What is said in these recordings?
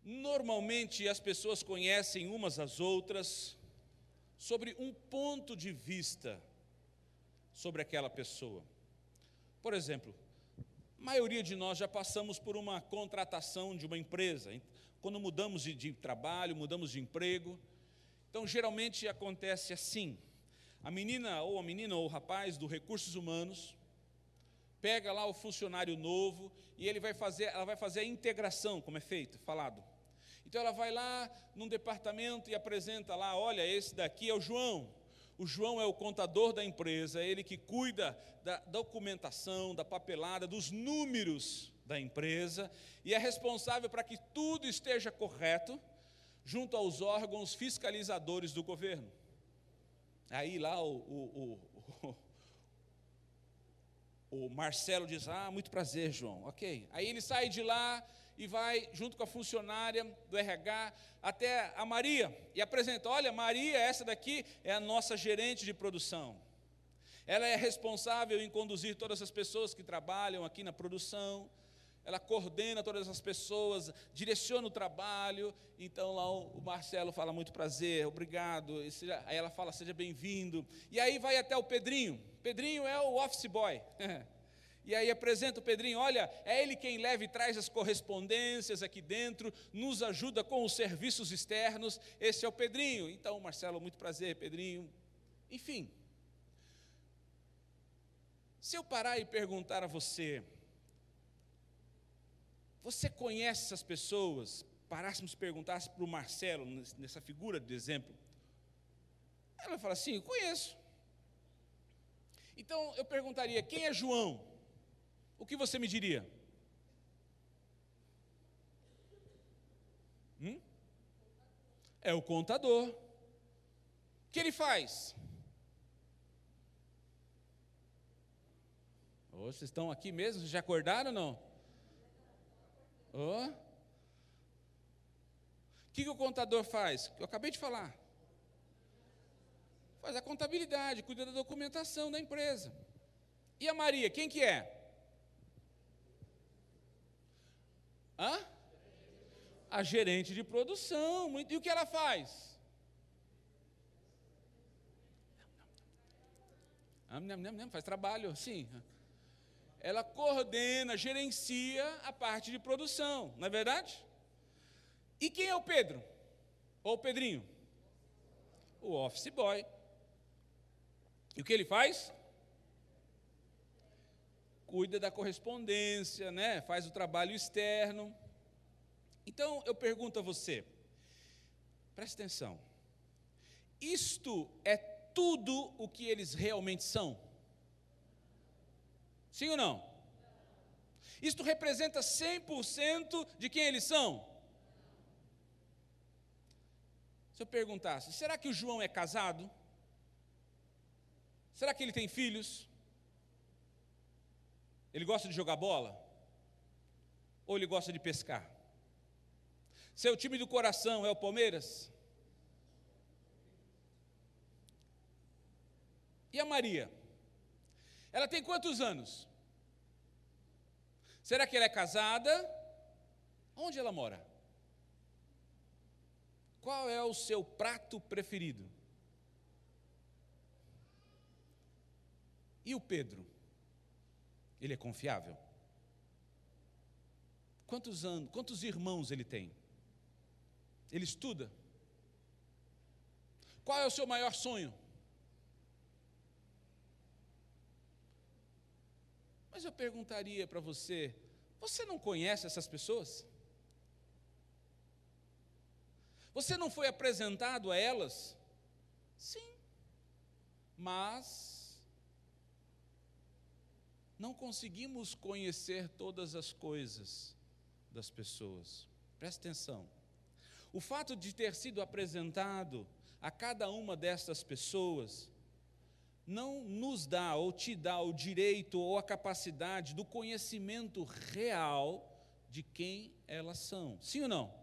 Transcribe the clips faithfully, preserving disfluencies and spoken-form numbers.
Normalmente as pessoas conhecem umas às outras sobre um ponto de vista sobre aquela pessoa. Por exemplo, a maioria de nós já passamos por uma contratação de uma empresa. Quando mudamos de, de trabalho, mudamos de emprego. Então, geralmente acontece assim. A menina, ou a menina ou o rapaz do recursos humanos, pega lá o funcionário novo e ele vai fazer, ela vai fazer a integração, como é feito, falado. Então ela vai lá num departamento e apresenta lá, olha, esse daqui é o João. O João é o contador da empresa, é ele que cuida da documentação, da papelada, dos números da empresa e é responsável para que tudo esteja correto junto aos órgãos fiscalizadores do governo. Aí lá o, o, o, o, o Marcelo diz, ah, muito prazer, João, ok. Aí ele sai de lá e vai junto com a funcionária do R H até a Maria e apresenta, olha, Maria, essa daqui é a nossa gerente de produção. Ela é responsável em conduzir todas as pessoas que trabalham aqui na produção, ela coordena todas as pessoas, direciona o trabalho. Então lá o Marcelo fala, muito prazer, obrigado. Aí ela fala, seja bem-vindo. E aí vai até o Pedrinho. Pedrinho é o office boy. E aí apresenta o Pedrinho, olha, é ele quem leva e traz as correspondências aqui dentro, nos ajuda com os serviços externos, esse é o Pedrinho. Então, Marcelo, muito prazer, Pedrinho. Enfim, se eu parar e perguntar a você, você conhece essas pessoas? Parássemos perguntasse para o Marcelo, nessa figura de exemplo, ela vai falar assim, conheço. Então, eu perguntaria, quem é João? O que você me diria? Hum? É o contador. O que ele faz? Oh, vocês estão aqui mesmo? Vocês já acordaram ou não? Oh. O que, que o contador faz? Eu acabei de falar. Faz a contabilidade, cuida da documentação da empresa. E a Maria, quem que é? Hã? A gerente de produção. E o que ela faz? Faz trabalho, sim. Ela coordena, gerencia a parte de produção, não é verdade? E quem é o Pedro? Ou o Pedrinho? O office boy. E o que ele faz? Cuida da correspondência, né? Faz o trabalho externo. Então, eu pergunto a você, preste atenção, isto é tudo o que eles realmente são? Sim ou não? Isto representa cem por cento de quem eles são? Se eu perguntasse, será que o João é casado? Será que ele tem filhos? Ele gosta de jogar bola? Ou ele gosta de pescar? Seu time do coração é o Palmeiras? E a Maria? Ela tem quantos anos? Será que ela é casada? Onde ela mora? Qual é o seu prato preferido? E o Pedro? Ele é confiável? Quantos anos, quantos irmãos ele tem? Ele estuda? Qual é o seu maior sonho? Mas eu perguntaria para você, você não conhece essas pessoas? Você não foi apresentado a elas? Sim, mas não conseguimos conhecer todas as coisas das pessoas. Presta atenção. O fato de ter sido apresentado a cada uma destas pessoas não nos dá ou te dá o direito ou a capacidade do conhecimento real de quem elas são. Sim ou não?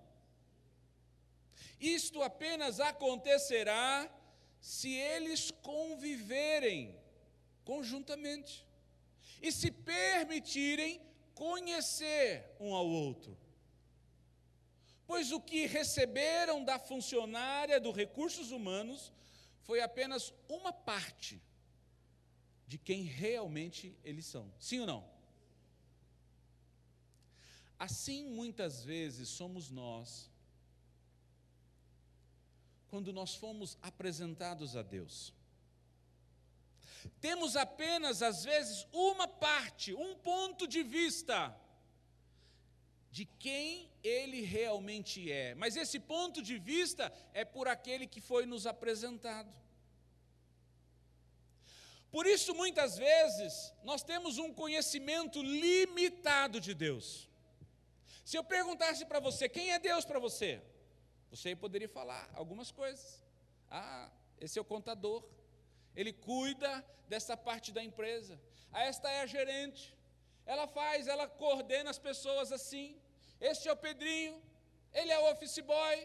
Isto apenas acontecerá se eles conviverem conjuntamente e se permitirem conhecer um ao outro. pois o que receberam da funcionária do Recursos Humanos foi apenas uma parte de quem realmente eles são. Sim ou não? Assim, muitas vezes, somos nós, quando nós fomos apresentados a Deus. Temos apenas, às vezes, uma parte, um ponto de vista de quem Ele realmente é. Mas esse ponto de vista é por aquele que foi nos apresentado. Por isso, muitas vezes, nós temos um conhecimento limitado de Deus. Se eu perguntasse para você, quem é Deus para você? Você poderia falar algumas coisas. Ah, esse é o contador. Ele cuida dessa parte da empresa. Ah, esta é a gerente. Ela faz, ela coordena as pessoas assim. Este é o Pedrinho. Ele é o office boy.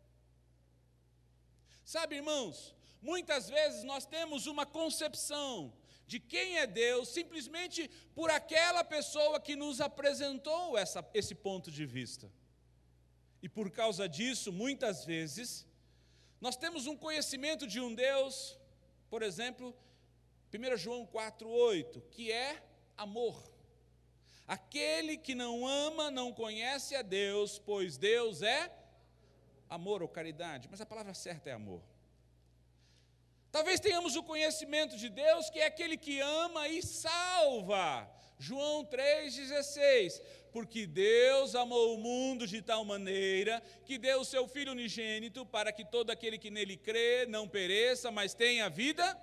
Sabe, irmãos, muitas vezes nós temos uma concepção de quem é Deus simplesmente por aquela pessoa que nos apresentou essa, esse ponto de vista. E por causa disso, muitas vezes, nós temos um conhecimento de um Deus, por exemplo, primeiro João quatro, oito, que é amor. Aquele que não ama não conhece a Deus, pois Deus é amor ou caridade, mas a palavra certa é amor. Talvez tenhamos o conhecimento de Deus, que é aquele que ama e salva. João três, dezesseis, porque Deus amou o mundo de tal maneira que deu o seu Filho unigênito para que todo aquele que nele crê não pereça, mas tenha vida.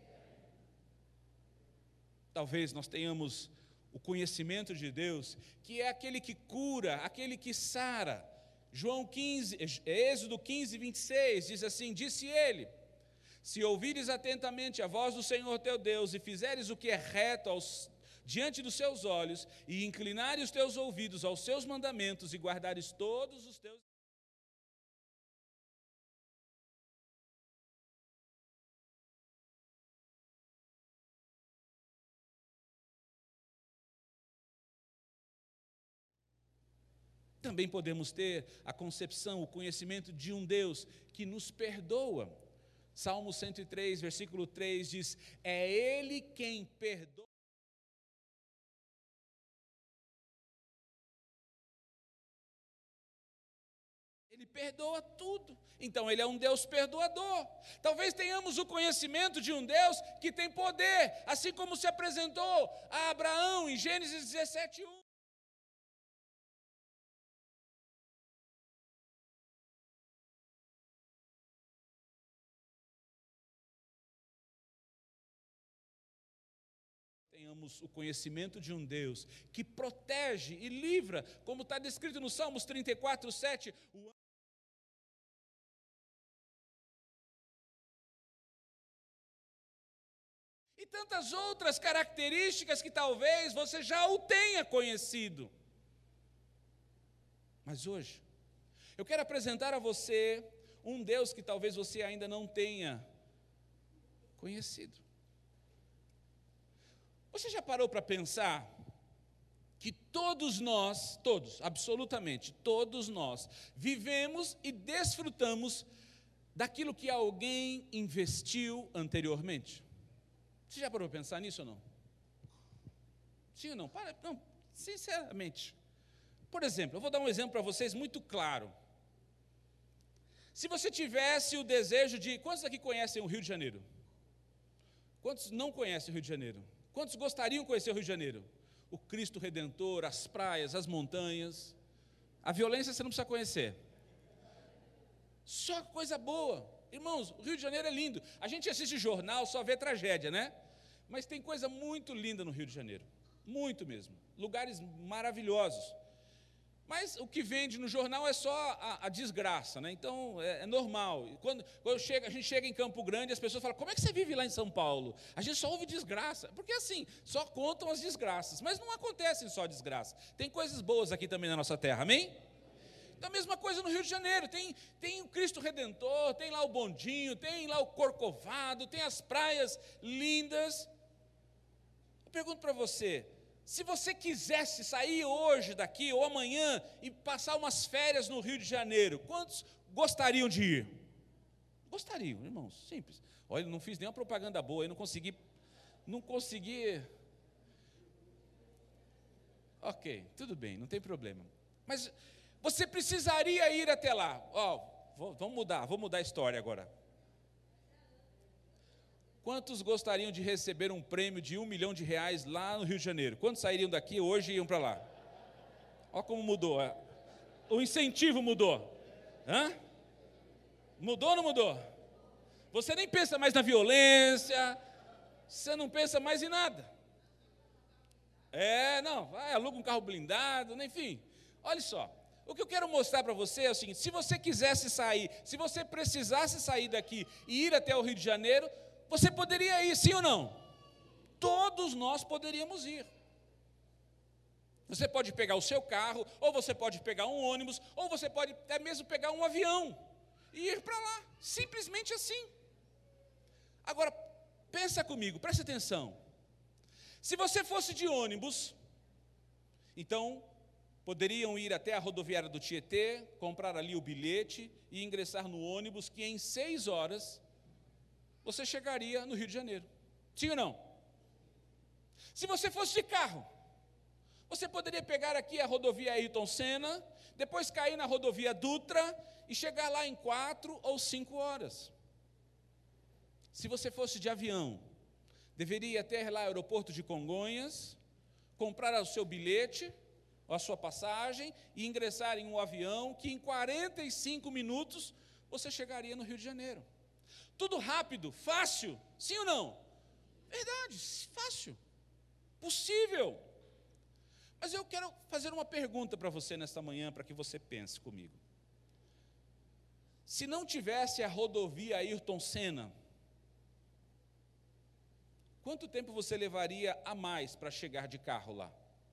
Talvez nós tenhamos o conhecimento de Deus, que é aquele que cura, aquele que sara. João quinze, Êxodo quinze, vinte e seis, diz assim, disse ele, se ouvires atentamente a voz do Senhor teu Deus e fizeres o que é reto aos diante dos seus olhos, e inclinares os teus ouvidos aos seus mandamentos, e guardares todos os teus... Também podemos ter a concepção, o conhecimento de um Deus que nos perdoa. Salmo cento e três, versículo três diz, é Ele quem perdoa. Ele perdoa tudo, então Ele é um Deus perdoador. Talvez tenhamos o conhecimento de um Deus que tem poder, assim como se apresentou a Abraão em Gênesis dezessete, um. Tenhamos o conhecimento de um Deus que protege e livra, como está descrito no Salmos trinta e quatro, sete, o e tantas outras características que talvez você já o tenha conhecido. Mas hoje, eu quero apresentar a você um Deus que talvez você ainda não tenha conhecido. Você já parou para pensar que todos nós, todos, absolutamente todos nós, vivemos e desfrutamos daquilo que alguém investiu anteriormente? Você já parou para pensar nisso ou não? Sim ou não? Para, não, sinceramente. Por exemplo, eu vou dar um exemplo para vocês muito claro. Se você tivesse o desejo de... Quantos aqui conhecem o Rio de Janeiro? Quantos não conhecem o Rio de Janeiro? Quantos gostariam de conhecer o Rio de Janeiro? O Cristo Redentor, as praias, as montanhas. A violência você não precisa conhecer. Só coisa boa. Irmãos, o Rio de Janeiro é lindo. A gente assiste jornal, só vê tragédia, né? Mas tem coisa muito linda no Rio de Janeiro. Muito mesmo. Lugares maravilhosos. Mas o que vende no jornal é só a, a desgraça, né? Então é, é normal. Quando, quando chega, a gente chega em Campo Grande, as pessoas falam, como é que você vive lá em São Paulo? A gente só ouve desgraça. Porque assim, só contam as desgraças. Mas não acontecem só desgraça. Tem coisas boas aqui também na nossa terra, amém? Então a mesma coisa no Rio de Janeiro. Tem, tem o Cristo Redentor, tem lá o bondinho, tem lá o Corcovado, tem as praias lindas. Eu pergunto para você, Se você quisesse sair hoje daqui ou amanhã e passar umas férias no Rio de Janeiro, quantos gostariam de ir? Gostariam, irmãos, simples. Olha, não fiz nenhuma propaganda boa, eu não consegui, não consegui. Ok, tudo bem, não tem problema. Mas você precisaria ir até lá. Ó, vou, vamos mudar, vou mudar a história agora. Quantos gostariam de receber um prêmio de um milhão de reais lá no Rio de Janeiro? Quantos sairiam daqui hoje e iam para lá? Olha como mudou. O incentivo mudou. Hã? Mudou ou não mudou? Você nem pensa mais na violência, você não pensa mais em nada. É, não, vai, aluga um carro blindado, enfim. Olha só, o que eu quero mostrar para você é o seguinte: se você quisesse sair, se você precisasse sair daqui e ir até o Rio de Janeiro, você poderia ir, sim ou não? Todos nós poderíamos ir. Você pode pegar o seu carro, ou você pode pegar um ônibus, ou você pode até mesmo pegar um avião e ir para lá, simplesmente assim. Agora, pensa comigo, presta atenção. Se você fosse de ônibus, então poderiam ir até a rodoviária do Tietê, comprar ali o bilhete e ingressar no ônibus, que em seis horas você chegaria no Rio de Janeiro. Sim ou não? Se você fosse de carro, você poderia pegar aqui a rodovia Ayrton Senna, depois cair na rodovia Dutra e chegar lá em quatro ou cinco horas. Se você fosse de avião, deveria ter lá o aeroporto de Congonhas, comprar o seu bilhete, a sua passagem e ingressar em um avião que em quarenta e cinco minutos você chegaria no Rio de Janeiro. Tudo rápido, fácil, sim ou não? Verdade, fácil, possível. Mas eu quero fazer uma pergunta para você nesta manhã, para que você pense comigo. Se não tivesse a rodovia Ayrton Senna, quanto tempo você levaria a mais para chegar de carro lá?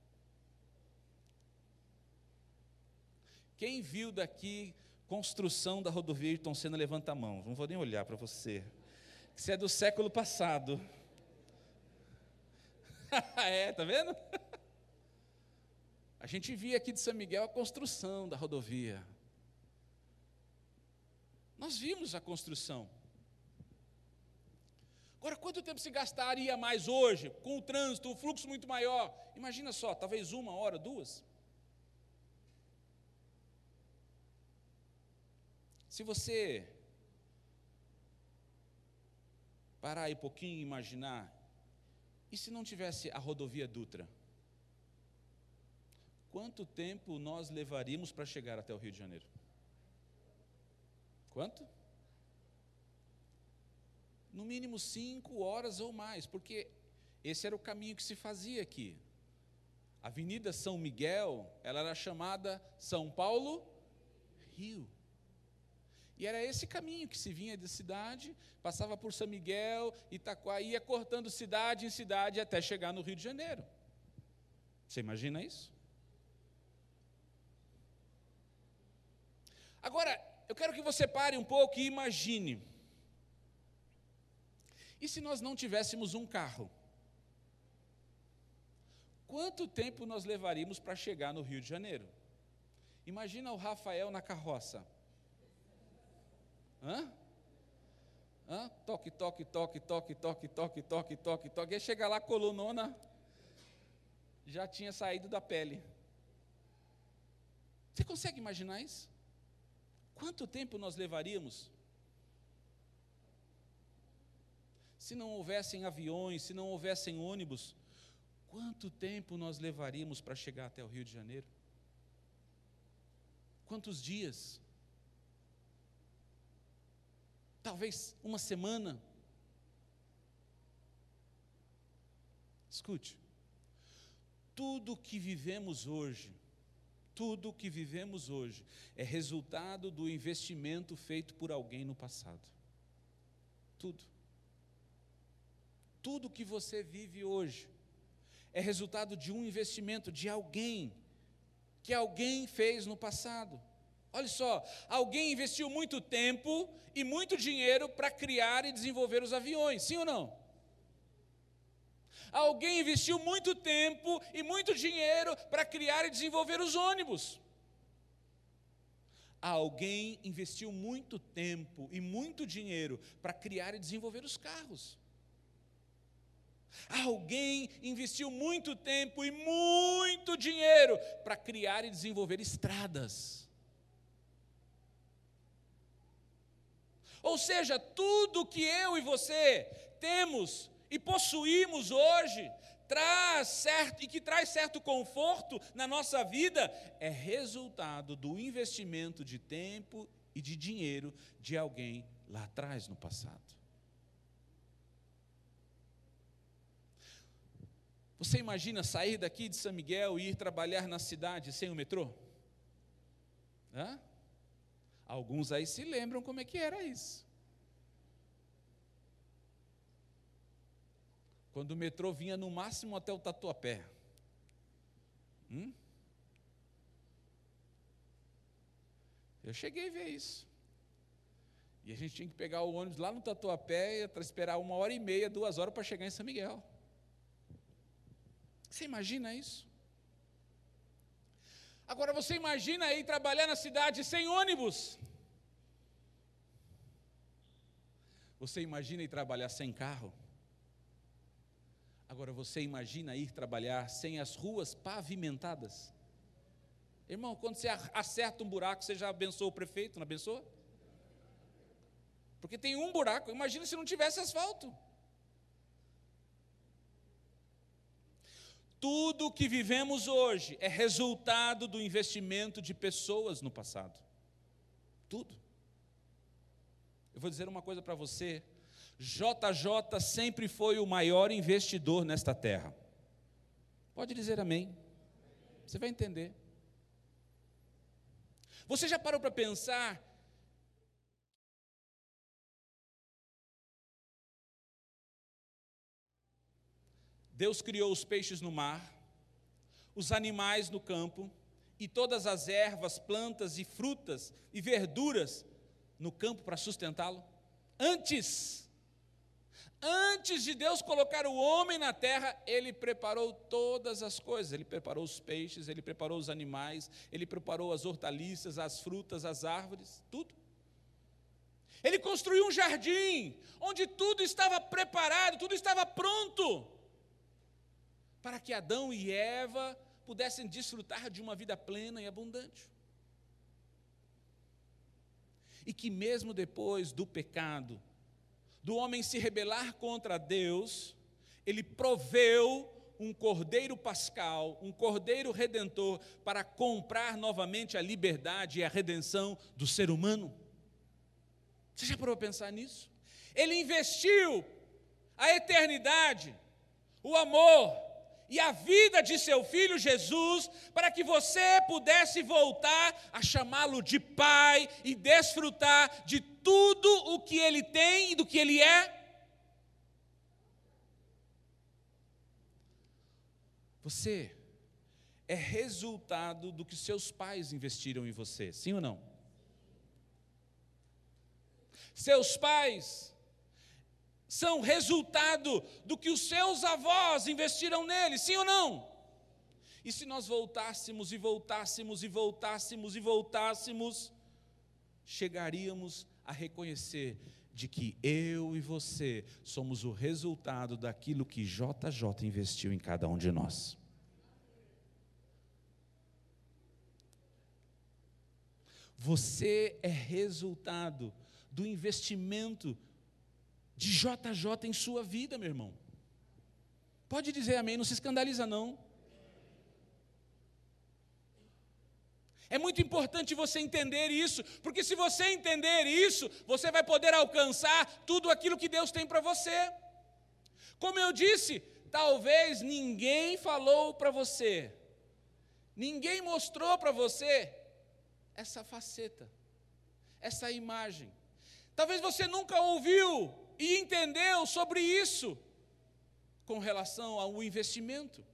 Quem viu daqui construção da rodovia Ayrton Senna, levanta a mão. Não vou nem olhar para você. Isso é do século passado. É, tá vendo? A gente via aqui de São Miguel a construção da rodovia. Nós vimos a construção. Agora, quanto tempo se gastaria mais hoje, com o trânsito, um fluxo muito maior? Imagina só, talvez uma hora, duas. Se você parar aí um pouquinho e imaginar, e se não tivesse a rodovia Dutra? Quanto tempo nós levaríamos para chegar até o Rio de Janeiro? Quanto? No mínimo cinco horas ou mais, porque esse era o caminho que se fazia aqui. A Avenida São Miguel, ela era chamada São Paulo-Rio. E era esse caminho que se vinha da cidade, passava por São Miguel, Itaquá, ia cortando cidade em cidade até chegar no Rio de Janeiro. Você imagina isso? Agora, eu quero que você pare um pouco e imagine. E se nós não tivéssemos um carro? Quanto tempo nós levaríamos para chegar no Rio de Janeiro? Imagina o Rafael na carroça. Hã? Hã? Toque, toque, toque, toque, toque, toque, toque, toque, toque. Aí chega lá, colunona, já tinha saído da pele. Você consegue imaginar isso? Quanto tempo nós levaríamos? Se não houvessem aviões, se não houvessem ônibus, quanto tempo nós levaríamos para chegar até o Rio de Janeiro? Quantos dias? Talvez uma semana. Escute, tudo que vivemos hoje, tudo que vivemos hoje é resultado do investimento feito por alguém no passado. Tudo. Tudo que você vive hoje é resultado de um investimento de alguém, que alguém fez no passado. Olha só, alguém investiu muito tempo e muito dinheiro para criar e desenvolver os aviões, sim ou não? Alguém investiu muito tempo e muito dinheiro para criar e desenvolver os ônibus. Alguém investiu muito tempo e muito dinheiro para criar e desenvolver os carros. Alguém investiu muito tempo e muito dinheiro para criar e desenvolver estradas. Ou seja, tudo que eu e você temos e possuímos hoje, traz certo, e que traz certo conforto na nossa vida, é resultado do investimento de tempo e de dinheiro de alguém lá atrás no passado. Você imagina sair daqui de São Miguel e ir trabalhar na cidade sem o metrô? Hã? Alguns aí se lembram como é que era isso. Quando o metrô vinha no máximo até o Tatuapé. Hum? Eu cheguei a ver isso. E a gente tinha que pegar o ônibus lá no Tatuapé e esperar uma hora e meia, duas horas para chegar em São Miguel. Você imagina isso? Agora você imagina aí trabalhar na cidade sem ônibus. Você imagina ir trabalhar sem carro. Agora você imagina ir trabalhar sem as ruas pavimentadas. Irmão, quando você acerta um buraco, você já abençoou o prefeito, não abençoa? Porque tem um buraco, imagina se não tivesse asfalto. Tudo que vivemos hoje é resultado do investimento de pessoas no passado. Tudo. Eu vou dizer uma coisa para você. J J sempre foi o maior investidor nesta terra. Pode dizer amém. Você vai entender. Você já parou para pensar Deus criou os peixes no mar, os animais no campo, e todas as ervas, plantas e frutas e verduras no campo para sustentá-lo? Antes, antes de Deus colocar o homem na terra, Ele preparou todas as coisas. Ele preparou os peixes, Ele preparou os animais, Ele preparou as hortaliças, as frutas, as árvores, tudo. Ele construiu um jardim, onde tudo estava preparado, tudo estava pronto, para que Adão e Eva pudessem desfrutar de uma vida plena e abundante. E que mesmo depois do pecado, do homem se rebelar contra Deus, Ele proveu um cordeiro pascal, um cordeiro redentor, para comprar novamente a liberdade e a redenção do ser humano. Você já parou para pensar nisso? Ele investiu a eternidade, o amor e a vida de seu Filho Jesus, para que você pudesse voltar a chamá-lo de Pai e desfrutar de tudo o que Ele tem e do que Ele é. Você é resultado do que seus pais investiram em você, sim ou não? Seus pais são resultado do que os seus avós investiram neles, sim ou não? E se nós voltássemos e voltássemos e voltássemos e voltássemos, chegaríamos a reconhecer de que eu e você somos o resultado daquilo que J J investiu em cada um de nós. Você é resultado do investimento de J J em sua vida, meu irmão. Pode dizer amém, não se escandaliza não. É muito importante você entender isso, porque se você entender isso, você vai poder alcançar tudo aquilo que Deus tem para você. Como eu disse, talvez ninguém falou para você, ninguém mostrou para você essa faceta, essa imagem. Talvez você nunca ouviu e entendeu sobre isso com relação ao investimento.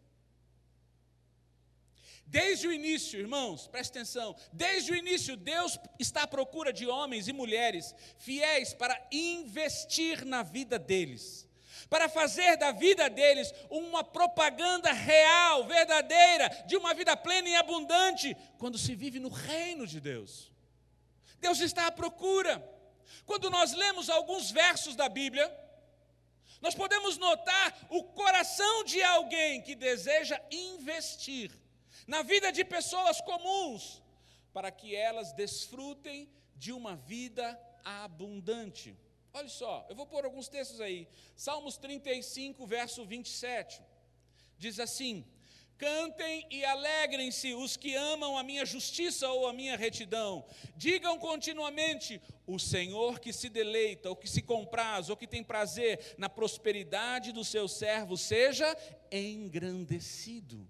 Desde o início, irmãos, preste atenção, desde o início Deus está à procura de homens e mulheres fiéis para investir na vida deles. para fazer da vida deles uma propaganda real, verdadeira, de uma vida plena e abundante, quando se vive no reino de Deus. Deus está à procura. Quando nós lemos alguns versos da Bíblia, nós podemos notar o coração de alguém que deseja investir na vida de pessoas comuns, para que elas desfrutem de uma vida abundante. Olha só, eu vou pôr alguns textos aí. Salmos trinta e cinco, verso vinte e sete. Diz assim: cantem e alegrem-se os que amam a minha justiça ou a minha retidão. Digam continuamente: o Senhor que se deleita, ou que se compraz, ou que tem prazer na prosperidade do seu servo, seja engrandecido.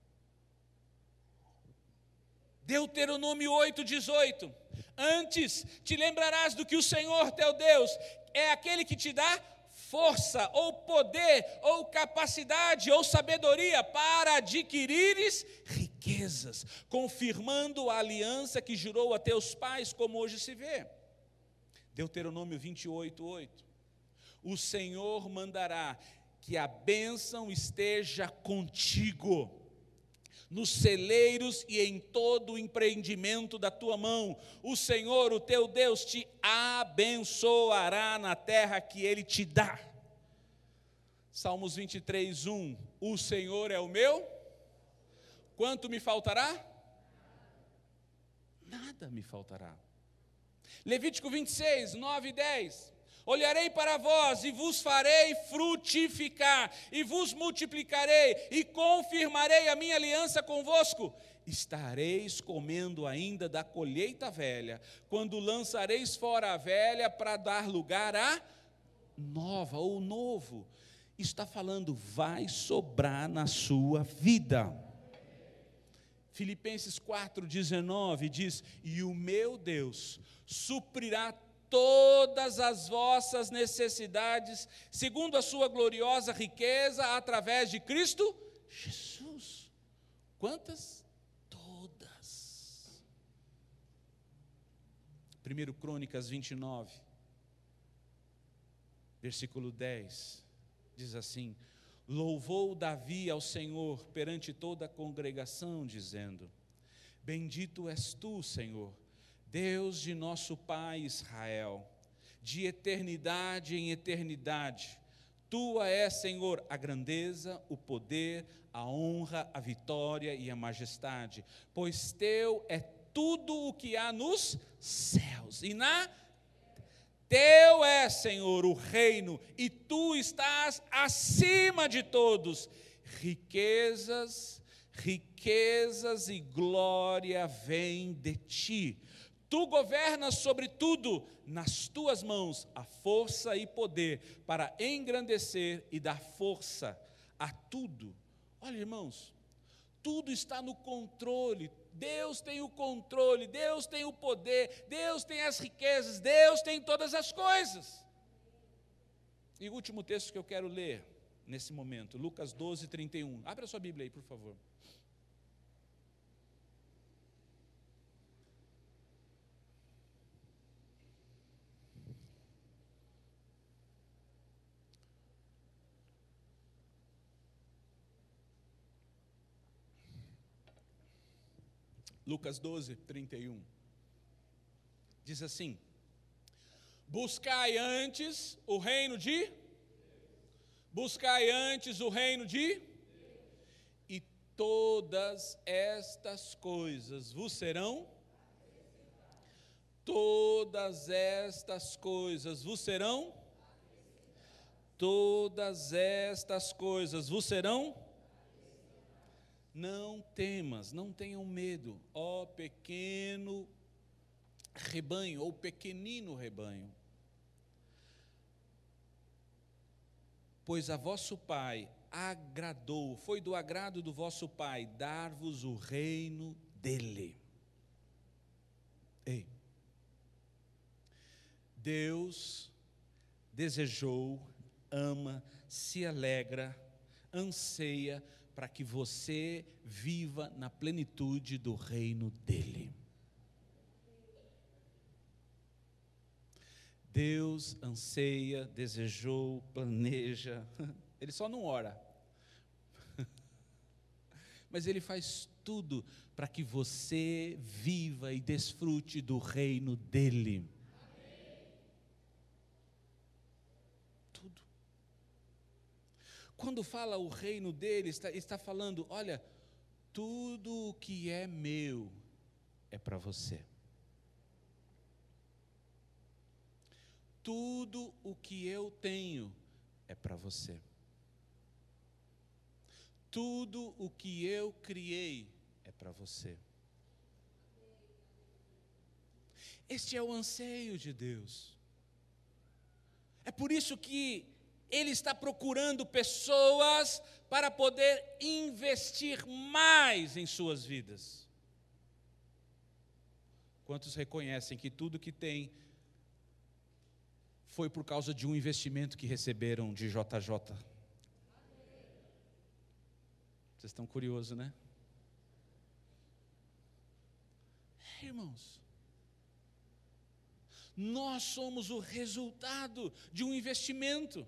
Deuteronômio oito, dezoito. Antes te lembrarás do que o Senhor teu Deus é aquele que te dá força, ou poder, ou capacidade, ou sabedoria para adquirires riquezas, confirmando a aliança que jurou a teus pais, como hoje se vê. Deuteronômio vinte e oito, oito. O Senhor mandará que a bênção esteja contigo nos celeiros e em todo o empreendimento da tua mão. O Senhor, o teu Deus, te abençoará na terra que Ele te dá. Salmos vinte e três, um. O Senhor é o meu. Quanto me faltará? Nada me faltará. Levítico vinte e seis, nove e dez. Olharei para vós e vos farei frutificar, e vos multiplicarei, e confirmarei a minha aliança convosco. Estareis comendo ainda da colheita velha, quando lançareis fora a velha para dar lugar à nova ou novo. Está falando, vai sobrar na sua vida. Filipenses quatro, dezenove diz: e o meu Deus suprirá todas as vossas necessidades, segundo a sua gloriosa riqueza, através de Cristo Jesus. Quantas? Todas. primeira Crônicas vinte e nove, versículo dez, diz assim: louvou Davi ao Senhor perante toda a congregação, dizendo: bendito és tu, Senhor, Deus de nosso Pai Israel, de eternidade em eternidade. Tua é, Senhor, a grandeza, o poder, a honra, a vitória e a majestade, pois teu é tudo o que há nos céus e na teu é, Senhor, o reino, e tu estás acima de todos. Riquezas, riquezas e glória vêm de ti. Tu governas sobre tudo, nas tuas mãos há força e poder para engrandecer e dar força a tudo. Olha, irmãos, tudo está no controle. Deus tem o controle, Deus tem o poder, Deus tem as riquezas, Deus tem todas as coisas. E o último texto que eu quero ler nesse momento, Lucas doze, trinta e um. Abra a sua Bíblia aí, por favor. Lucas doze, trinta e um, diz assim: buscai antes o reino de, buscai antes o reino de, e todas estas coisas vos serão, todas estas coisas vos serão, todas estas coisas vos serão. Não temas, não tenham medo, ó pequeno rebanho, ou pequenino rebanho, pois a vosso Pai agradou, foi do agrado do vosso Pai dar-vos o reino dele. Ei, Deus desejou, ama, se alegra, anseia para que você viva na plenitude do reino dele. Deus anseia, desejou, planeja. Ele só não ora. Mas Ele faz tudo para que você viva e desfrute do reino dEle. Tudo. Quando fala o reino dEle, está, está falando, olha, tudo o que é meu é para você. Tudo o que eu tenho é para você. Tudo o que eu criei é para você. Este é o anseio de Deus. É por isso que Ele está procurando pessoas para poder investir mais em suas vidas. Quantos reconhecem que tudo que tem foi por causa de um investimento que receberam de J J? Vocês estão curiosos, né? É, irmãos, nós somos o resultado de um investimento.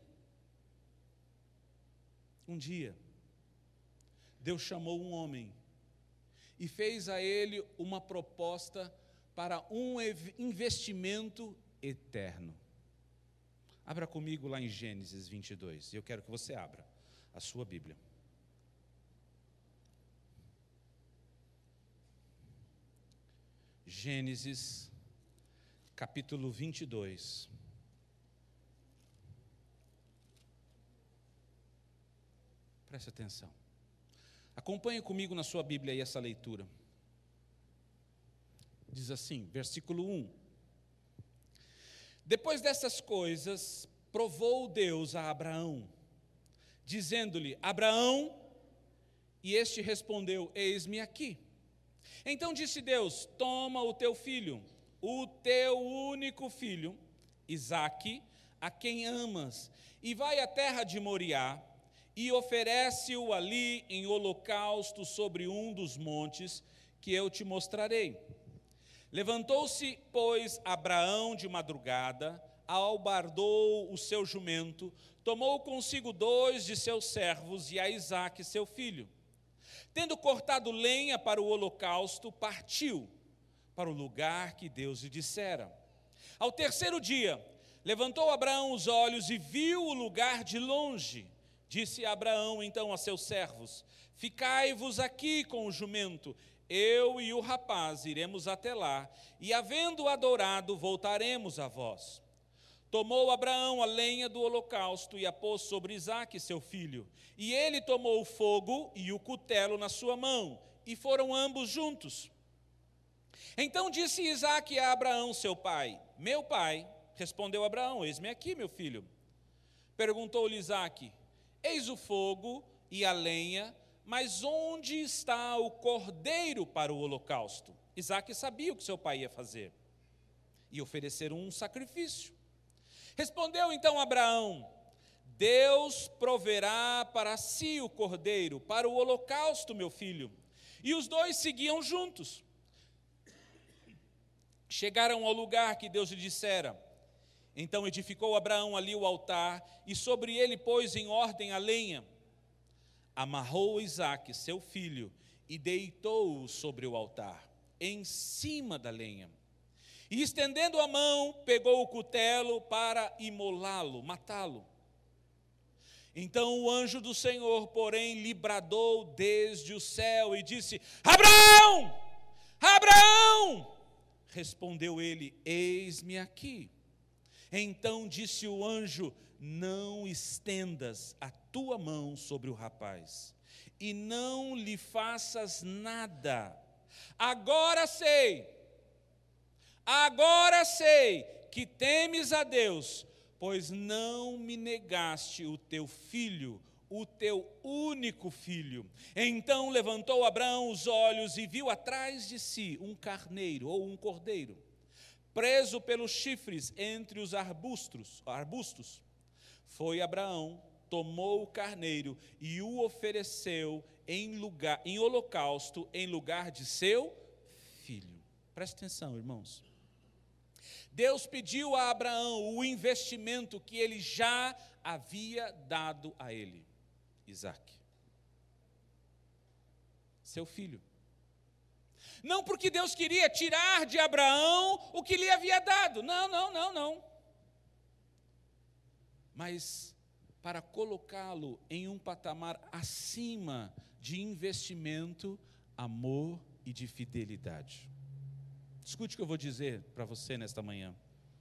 Um dia, Deus chamou um homem e fez a ele uma proposta para um investimento eterno. Abra comigo lá em Gênesis vinte e dois, e eu quero que você abra a sua Bíblia. Gênesis, capítulo vinte e dois. Preste atenção. Acompanhe comigo na sua Bíblia aí essa leitura. Diz assim, versículo um. Depois dessas coisas, provou Deus a Abraão, dizendo-lhe, Abraão, e este respondeu, eis-me aqui. Então disse Deus, toma o teu filho, o teu único filho, Isaque, a quem amas, e vai à terra de Moriá, e oferece-o ali em holocausto sobre um dos montes que eu te mostrarei. Levantou-se, pois, Abraão de madrugada, albardou o seu jumento, tomou consigo dois de seus servos e a Isaque, seu filho. Tendo cortado lenha para o holocausto, partiu para o lugar que Deus lhe dissera. Ao terceiro dia, levantou Abraão os olhos e viu o lugar de longe. Disse Abraão então a seus servos, ficai-vos aqui com o jumento, eu e o rapaz iremos até lá, e havendo adorado, voltaremos a vós. Tomou Abraão a lenha do holocausto e a pôs sobre Isaque, seu filho. E ele tomou o fogo e o cutelo na sua mão, e foram ambos juntos. Então disse Isaque a Abraão, seu pai, meu pai, respondeu Abraão, eis-me aqui, meu filho. Perguntou-lhe Isaque, eis o fogo e a lenha, mas onde está o cordeiro para o holocausto? Isaque sabia o que seu pai ia fazer, e oferecer um sacrifício. Respondeu então Abraão, Deus proverá para si o cordeiro, para o holocausto, meu filho. E os dois seguiam juntos. Chegaram ao lugar que Deus lhe dissera. Então edificou Abraão ali o altar, e sobre ele pôs em ordem a lenha. Amarrou Isaque, seu filho, e deitou-o sobre o altar, em cima da lenha. E estendendo a mão, pegou o cutelo para imolá-lo, matá-lo. Então o anjo do Senhor, porém, lhe bradou desde o céu e disse, Abraão! Abraão! Respondeu ele, eis-me aqui. Então disse o anjo, não estendas a tua mão sobre o rapaz, e não lhe faças nada. Agora sei, agora sei que temes a Deus, pois não me negaste o teu filho, o teu único filho. Então levantou Abraão os olhos e viu atrás de si um carneiro ou um cordeiro, preso pelos chifres entre os arbustos. arbustos. Foi Abraão, tomou o carneiro e o ofereceu em, lugar, em holocausto em lugar de seu filho. Presta atenção, irmãos. Deus pediu a Abraão o investimento que ele já havia dado a ele, Isaque, seu filho. Não porque Deus queria tirar de Abraão o que lhe havia dado, não, não, não, não. Mas para colocá-lo em um patamar acima de investimento, amor e de fidelidade. Escute o que eu vou dizer para você nesta manhã.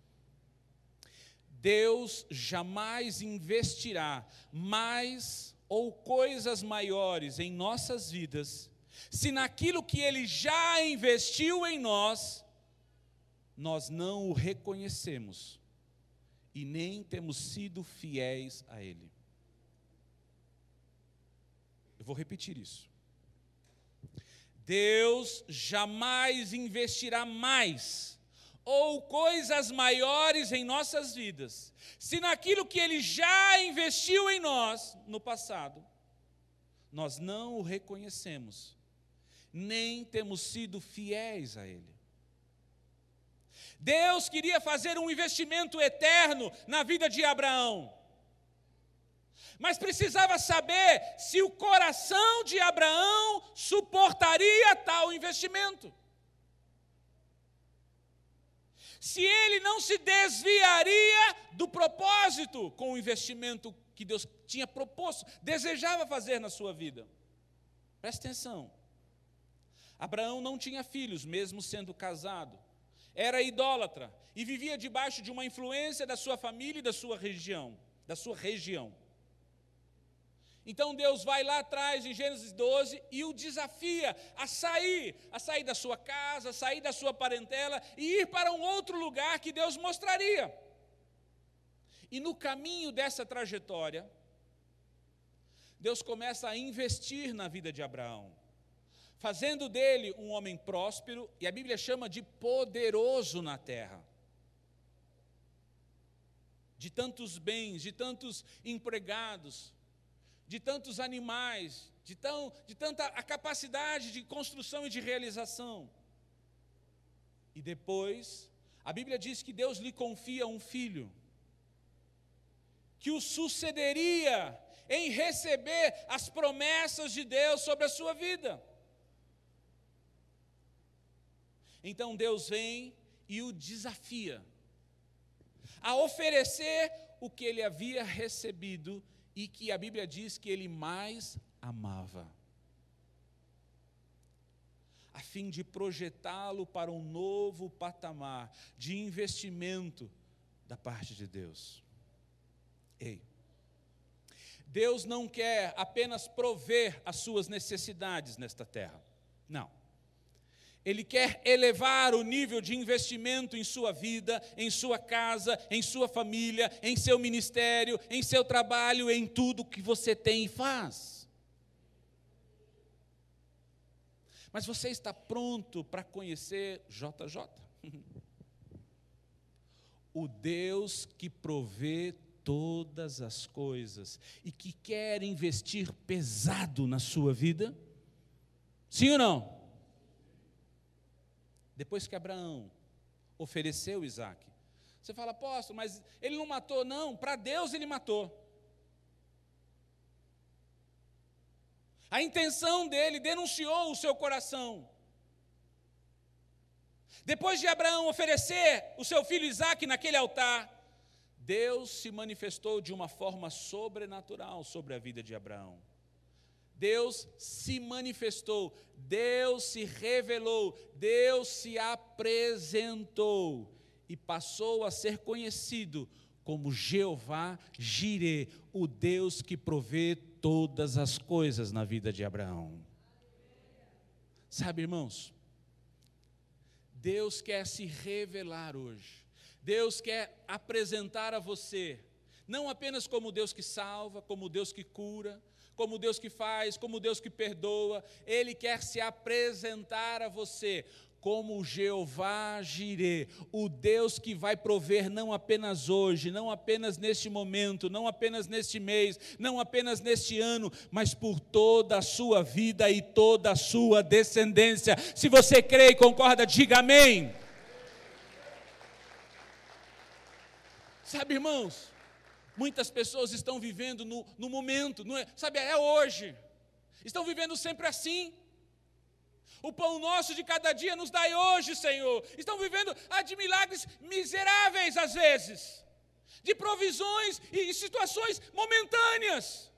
Deus jamais investirá mais ou coisas maiores em nossas vidas, se naquilo que Ele já investiu em nós, nós não o reconhecemos e nem temos sido fiéis a Ele. Eu vou repetir isso. Deus jamais investirá mais ou coisas maiores em nossas vidas, se naquilo que Ele já investiu em nós no passado, nós não o reconhecemos, nem temos sido fiéis a Ele. Deus queria fazer um investimento eterno na vida de Abraão, mas precisava saber se o coração de Abraão suportaria tal investimento. Se ele não se desviaria do propósito com o investimento que Deus tinha proposto, desejava fazer na sua vida. Presta atenção. Abraão não tinha filhos, mesmo sendo casado. Era idólatra e vivia debaixo de uma influência da sua família e da sua região, da sua região. Então Deus vai lá atrás, em Gênesis doze, e o desafia a sair, a sair da sua casa, a sair da sua parentela e ir para um outro lugar que Deus mostraria. E no caminho dessa trajetória, Deus começa a investir na vida de Abraão, fazendo dele um homem próspero, e a Bíblia chama de poderoso na terra. De tantos bens, de tantos empregados, de tantos animais, de, tão, de tanta a capacidade de construção e de realização. E depois, a Bíblia diz que Deus lhe confia um filho, que o sucederia em receber as promessas de Deus sobre a sua vida. Então Deus vem e o desafia a oferecer o que ele havia recebido e que a Bíblia diz que ele mais amava, a fim de projetá-lo para um novo patamar de investimento da parte de Deus. Ei, Deus não quer apenas prover as suas necessidades nesta terra, não. Ele quer elevar o nível de investimento em sua vida, em sua casa, em sua família, em seu ministério, em seu trabalho, em tudo que você tem e faz. Mas você está pronto para conhecer J J? O Deus que provê todas as coisas e que quer investir pesado na sua vida? Sim ou não? Depois que Abraão ofereceu Isaque, você fala, apóstolo, mas ele não matou, não, para Deus ele matou. A intenção dele denunciou o seu coração. Depois de Abraão oferecer o seu filho Isaque naquele altar, Deus se manifestou de uma forma sobrenatural sobre a vida de Abraão. Deus se manifestou, Deus se revelou, Deus se apresentou e passou a ser conhecido como Jeová Jirê, o Deus que provê todas as coisas na vida de Abraão. Sabe, irmãos, Deus quer se revelar hoje, Deus quer apresentar a você, não apenas como Deus que salva, como Deus que cura, como Deus que faz, como Deus que perdoa. Ele quer se apresentar a você como Jeová Jirê, o Deus que vai prover não apenas hoje, não apenas neste momento, não apenas neste mês, não apenas neste ano, mas por toda a sua vida e toda a sua descendência. Se você crê e concorda, diga amém. Sabe, irmãos, muitas pessoas estão vivendo no, no momento, não é, sabe, é hoje. Estão vivendo sempre assim. O pão nosso de cada dia nos dai hoje, Senhor. Estão vivendo ah, de milagres miseráveis às vezes, de provisões e situações momentâneas.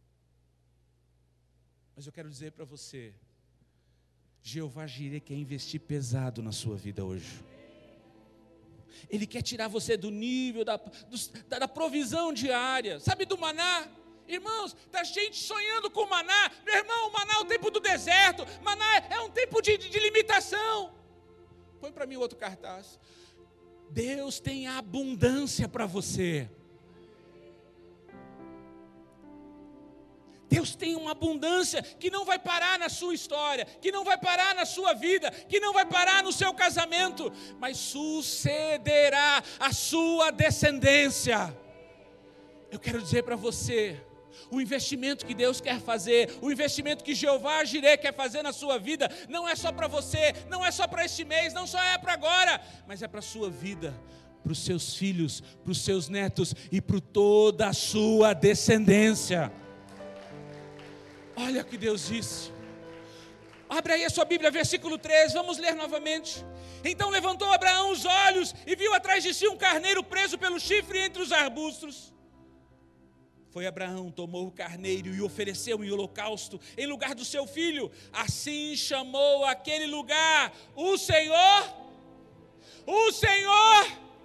Mas eu quero dizer para você, Jeová Jireh quer investir pesado na sua vida hoje. Ele quer tirar você do nível da, da, da provisão diária, sabe, do maná. Irmãos, está gente sonhando com maná. Meu irmão, o maná é o tempo do deserto. Maná é um tempo de, de, de limitação. Põe para mim o outro cartaz. Deus tem abundância para você. Deus tem uma abundância que não vai parar na sua história, que não vai parar na sua vida, que não vai parar no seu casamento, mas sucederá a sua descendência. Eu quero dizer para você, o investimento que Deus quer fazer, o investimento que Jeová Jireh quer fazer na sua vida, não é só para você, não é só para este mês, não só é para agora, mas é para a sua vida, para os seus filhos, para os seus netos e para toda a sua descendência. Olha o que Deus disse. Abre aí a sua Bíblia, versículo treze, vamos ler novamente. Então levantou Abraão os olhos e viu atrás de si um carneiro preso pelo chifre entre os arbustos. Foi Abraão, tomou o carneiro e ofereceu em holocausto em lugar do seu filho. Assim chamou aquele lugar o Senhor, o Senhor.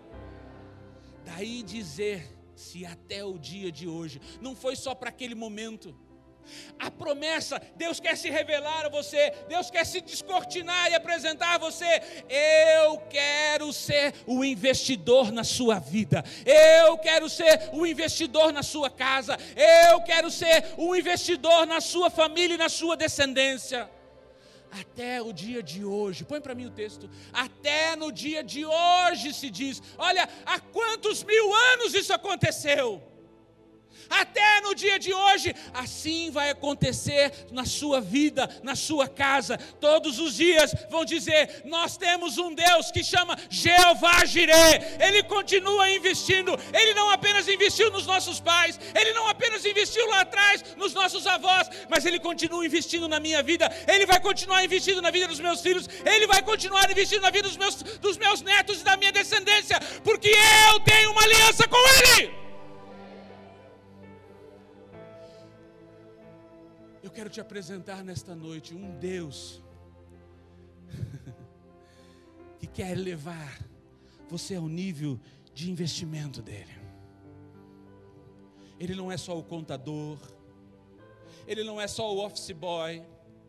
Daí dizer-se até o dia de hoje, não foi só para aquele momento. A promessa, Deus quer se revelar a você, Deus quer se descortinar e apresentar a você. Eu quero ser o investidor na sua vida, eu quero ser o investidor na sua casa, eu quero ser o investidor na sua família e na sua descendência. Até o dia de hoje, põe para mim o texto, até no dia de hoje se diz, olha, há quantos mil anos isso aconteceu? Até no dia de hoje, assim vai acontecer na sua vida, na sua casa. Todos os dias vão dizer, nós temos um Deus que chama Jeová Jireh. Ele continua investindo, Ele não apenas investiu nos nossos pais, Ele não apenas investiu lá atrás nos nossos avós, mas Ele continua investindo na minha vida, Ele vai continuar investindo na vida dos meus filhos, Ele vai continuar investindo na vida dos meus, dos meus netos e da minha descendência, porque eu tenho uma aliança com Ele. Eu quero te apresentar nesta noite um Deus que quer levar você ao nível de investimento dele. Ele não é só o contador, Ele não é só o office boy,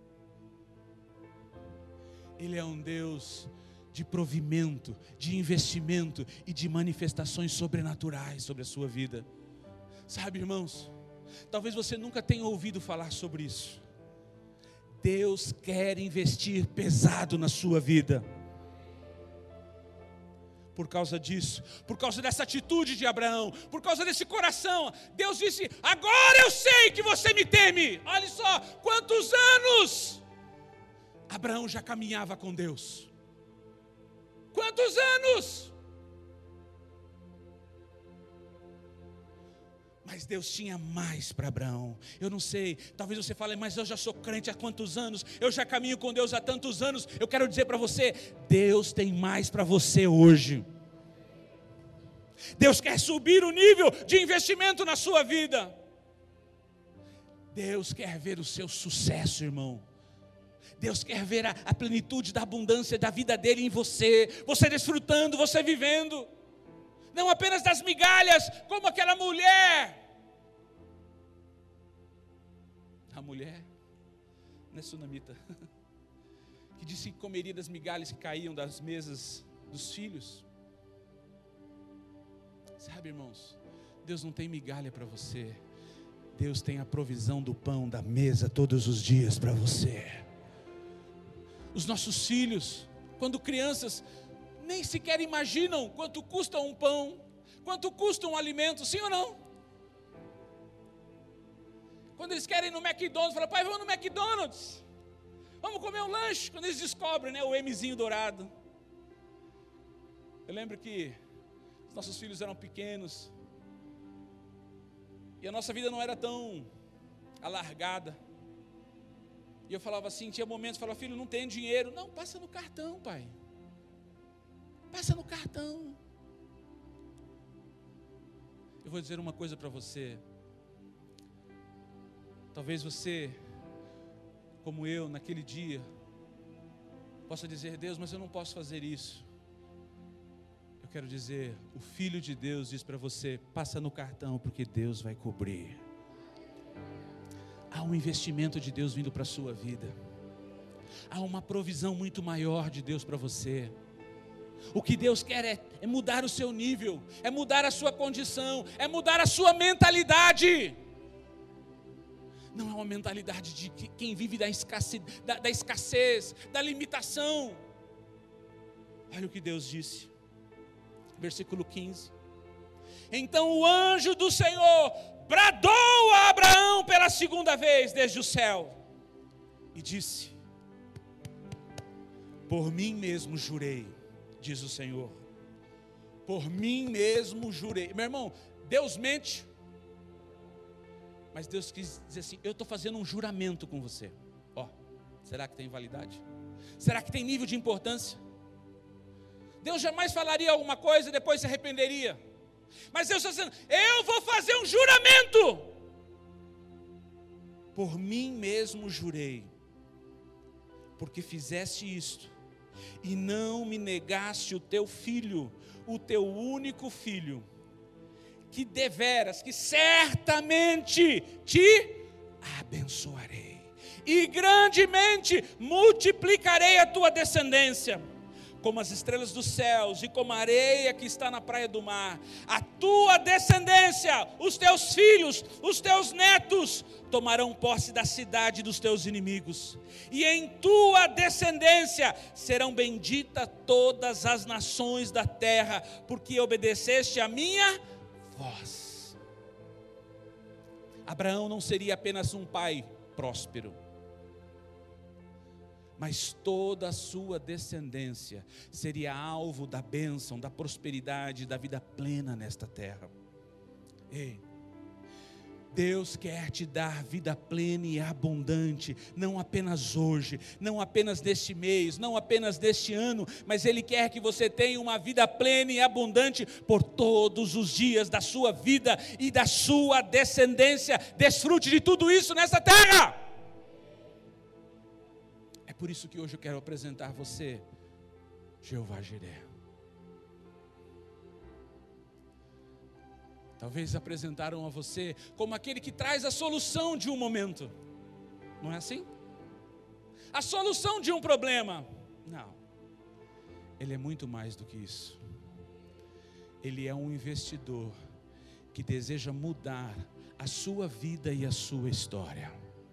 Ele é um Deus de provimento, de investimento e de manifestações sobrenaturais sobre a sua vida. Sabe, irmãos, talvez você nunca tenha ouvido falar sobre isso. Deus quer investir pesado na sua vida. Por causa disso, por causa dessa atitude de Abraão, por causa desse coração, Deus disse, agora eu sei que você me teme. Olha só, quantos anos Abraão já caminhava com Deus. Quantos anos? Mas Deus tinha mais para Abraão. Eu não sei, talvez você fale, mas eu já sou crente há quantos anos? Eu já caminho com Deus há tantos anos. Eu quero dizer para você, Deus tem mais para você hoje. Deus quer subir o nível de investimento na sua vida. Deus quer ver o seu sucesso, irmão. Deus quer ver a, a plenitude da abundância da vida dele em você. Você desfrutando, você vivendo. Não apenas das migalhas, como aquela mulher. A mulher, não é sunamita, que disse que comeria das migalhas que caíam das mesas dos filhos. Sabe, irmãos, Deus não tem migalha para você. Deus tem a provisão do pão da mesa todos os dias para você. Os nossos filhos, quando crianças, nem sequer imaginam quanto custa um pão, quanto custa um alimento, sim ou não? Quando eles querem ir no McDonald's, falam, pai, vamos no McDonald's, vamos comer um lanche. Quando eles descobrem, né, o Mzinho dourado. Eu lembro que Os nossos filhos eram pequenos. E a nossa vida não era tão alargada. E eu falava assim, tinha momentos, eu falava, filho, não tem dinheiro. Não, passa no cartão, pai. Passa no cartão. Eu vou dizer uma coisa para você. Talvez você, como eu, naquele dia, possa dizer, Deus, mas eu não posso fazer isso. Eu quero dizer, o Filho de Deus diz para você, passa no cartão, porque Deus vai cobrir. Há um investimento de Deus vindo para a sua vida. Há uma provisão muito maior de Deus para você. O que Deus quer é, é mudar o seu nível, é mudar a sua condição, é mudar a sua mentalidade. Não é uma mentalidade de quem vive da escassez, da, da escassez, da limitação. Olha o que Deus disse, versículo quinze. Então o anjo do Senhor bradou a Abraão pela segunda vez desde o céu e disse: por mim mesmo jurei, diz o Senhor, por mim mesmo jurei. Meu irmão, Deus mente, mas Deus quis dizer assim, eu estou fazendo um juramento com você. Ó, será que tem validade? Será que tem nível de importância? Deus jamais falaria alguma coisa e depois se arrependeria. Mas Deus está dizendo, eu vou fazer um juramento. Por mim mesmo jurei, porque fizeste isto, e não me negaste o teu filho, o teu único filho, que deveras, que certamente te abençoarei, e grandemente multiplicarei a tua descendência, como as estrelas dos céus, e como a areia que está na praia do mar. A tua descendência, os teus filhos, os teus netos, tomarão posse da cidade dos teus inimigos, e em tua descendência serão benditas todas as nações da terra, porque obedeceste a minha voz. Abraão não seria apenas um pai próspero, mas toda a sua descendência seria alvo da bênção, da prosperidade, da vida plena nesta terra. Ei, Deus quer te dar vida plena e abundante, não apenas hoje, não apenas neste mês, não apenas neste ano, mas Ele quer que você tenha uma vida plena e abundante por todos os dias da sua vida e da sua descendência. Desfrute de tudo isso nessa terra. É por isso que hoje eu quero apresentar você, Jeová Jireh. Talvez apresentaram a você como aquele que traz a solução de um momento. Não é assim? A solução de um problema. Não. Ele é muito mais do que isso. Ele é um investidor que deseja mudar a sua vida e a sua história.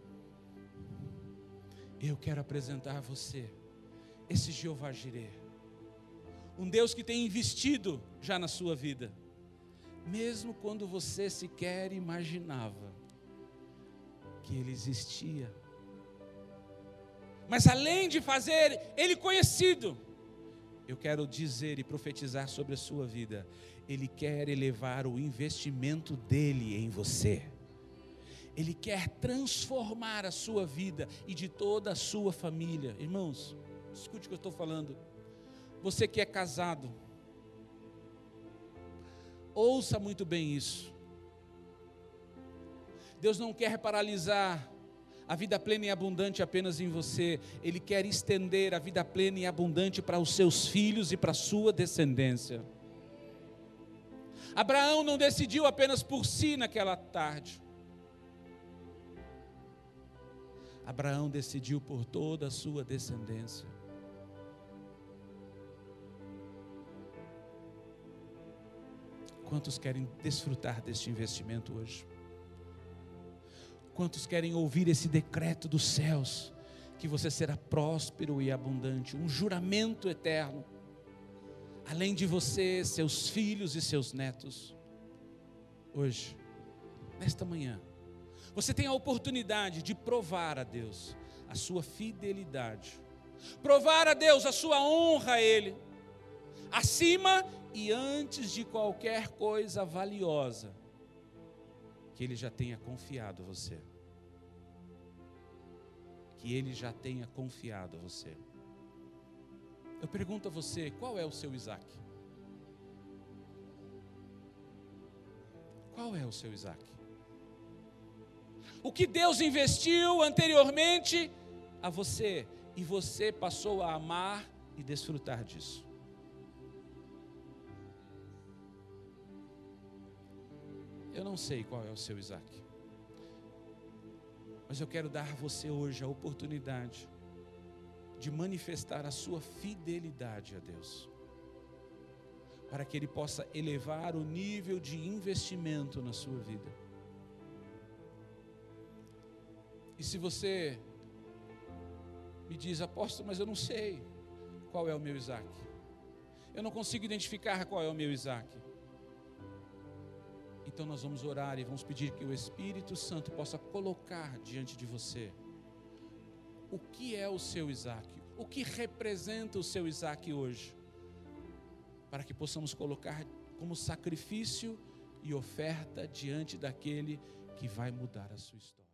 Eu quero apresentar a você esse Jeová Jireh, um Deus que tem investido já na sua vida, mesmo quando você sequer imaginava que Ele existia. Mas além de fazer Ele conhecido, eu quero dizer e profetizar sobre a sua vida, Ele quer elevar o investimento dEle em você. Ele quer transformar a sua vida e de toda a sua família. Irmãos, escute o que eu estou falando. Você que é casado, ouça muito bem isso. Deus não quer paralisar a vida plena e abundante apenas em você. Ele quer estender a vida plena e abundante para os seus filhos e para a sua descendência. Abraão não decidiu apenas por si naquela tarde. Abraão decidiu por toda a sua descendência. Quantos querem desfrutar deste investimento hoje? Quantos querem ouvir esse decreto dos céus, que você será próspero e abundante, um juramento eterno, além de você, seus filhos e seus netos? Hoje, nesta manhã, você tem a oportunidade de provar a Deus a sua fidelidade, provar a Deus a sua honra a Ele, acima e antes de qualquer coisa valiosa, que Ele já tenha confiado a você. Que Ele já tenha confiado a você. Eu pergunto a você, qual é o seu Isaac? Qual é o seu Isaac? O que Deus investiu anteriormente a você, e você passou a amar e desfrutar disso. Eu não sei qual é o seu Isaac, mas eu quero dar a você hoje a oportunidade de manifestar a sua fidelidade a Deus, para que Ele possa elevar o nível de investimento na sua vida. E se você me diz, apóstolo, mas eu não sei qual é o meu Isaac, eu não consigo identificar qual é o meu Isaac, então nós vamos orar e vamos pedir que o Espírito Santo possa colocar diante de você o que é o seu Isaac, o que representa o seu Isaac hoje, para que possamos colocar como sacrifício e oferta diante daquele que vai mudar a sua história.